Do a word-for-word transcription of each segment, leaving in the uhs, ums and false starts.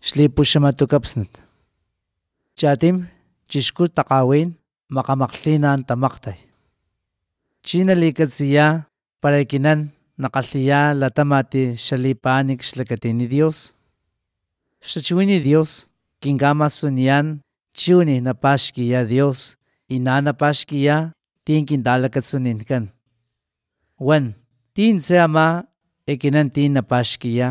xlipuxamatukapsnat. Chatim chixku takawin makamaklinan tamaktay. China likatsiya para ikinan nakgalhiya latamati xalipanik xlakatini Dios. Xachiwini Dios kinkamasuniyan chiwani napaxkiya Dios y na napaxkiya tin kintalakatsuninkan. Wan tin tse ama ikinan tin napaxkiya.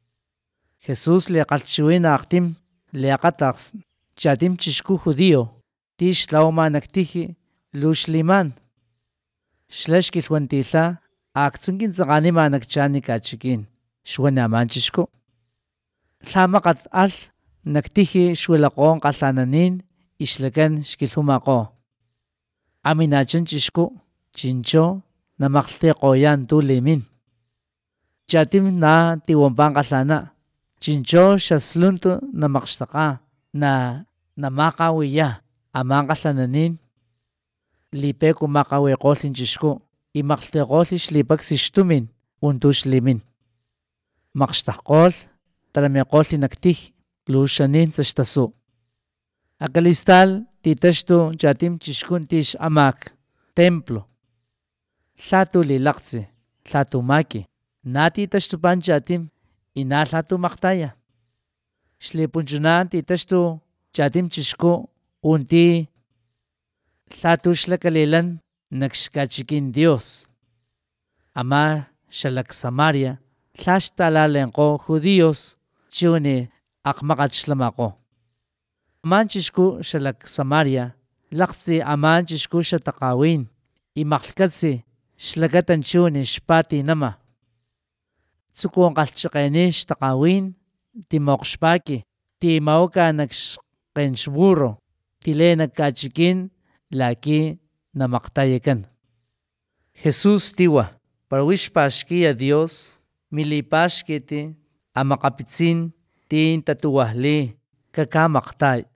Jesús liakgalhchiwina akgtim liakgatakgs chatim chixku judío ti xtlawama nak tiji luxliman. Xla xkilhwantilha aktsun kintsakganima nak chani kachikin, xwani aman chixku. Lha makgat alh nak tiji xwilakgo kgalhananin y xlakan xkilhumakgo. Aminacha chixku chincho namakglhtikgoyan tu limin. Chatim na tiwampa kgalhana, chincho xasluntu namakgxtakga na namakgawiya aman kgalhananin. Lipeku makgawikgolh chixku y makglhtikgolh xlipaksa xtumin untu xlimin. Makgxtakgolh talamikgolh nak tiji luxanintsa xtasu. Akalistal titaxtu chatim chixku tix amak templo. Lhatu lilaktsi, lhatu maki, na titaxtupan chatim y na lhatu makgtaya. Xlipunchuna titaxtu chatim chixku unti lhatu xla kalilan nak xkachikin Dios. Ama xalak Samaria lha xtalalenkgo judíos chiwani akgmakgat xlamakgo. Aman chixku xalak Samaria laktsi aman chixku xatakgawin y makglhkatsi xlakata chiwani xpatinama. Tsuku kgalhchakgeni xtakgawin timokgxpaki timawaka nak xkgen xburro tileen nak kachikin laki namakgtayakan. Jesús tiwa para wix paxkiya Dios milipaxkiti amakgapitsin tin tatuwajli kakamakgtay.